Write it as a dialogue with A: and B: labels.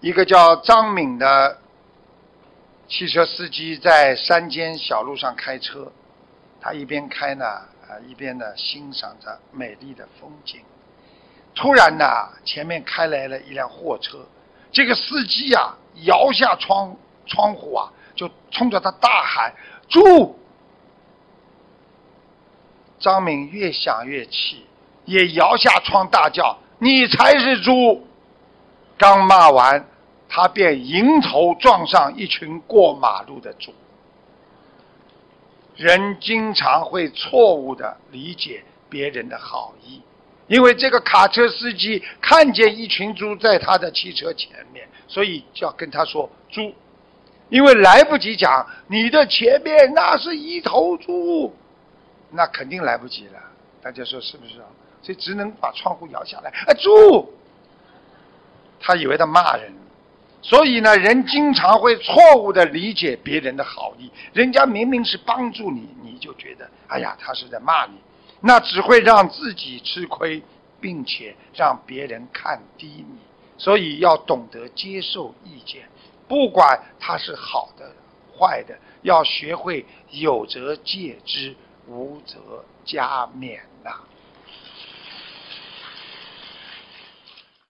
A: 一个叫张敏的汽车司机在山间小路上开车，他一边开呢，一边呢欣赏着美丽的风景。突然呢，前面开来了一辆货车，这个司机啊，摇下窗户啊，就冲着他大喊：“猪！”张敏越想越气，也摇下窗大叫：“你才是猪！”刚骂完，他便迎头撞上一群过马路的猪。人经常会错误地理解别人的好意，因为这个卡车司机看见一群猪在他的汽车前面，所以就要跟他说猪，因为来不及讲你的前面那是一头猪，那肯定来不及了。大家说是不是啊？所以只能把窗户摇下来，猪！他以为他骂人。所以呢，人经常会错误地理解别人的好意，人家明明是帮助你，你就觉得哎呀他是在骂你，那只会让自己吃亏，并且让别人看低你。所以要懂得接受意见，不管它是好的坏的，要学会有则戒之，无则加勉呐。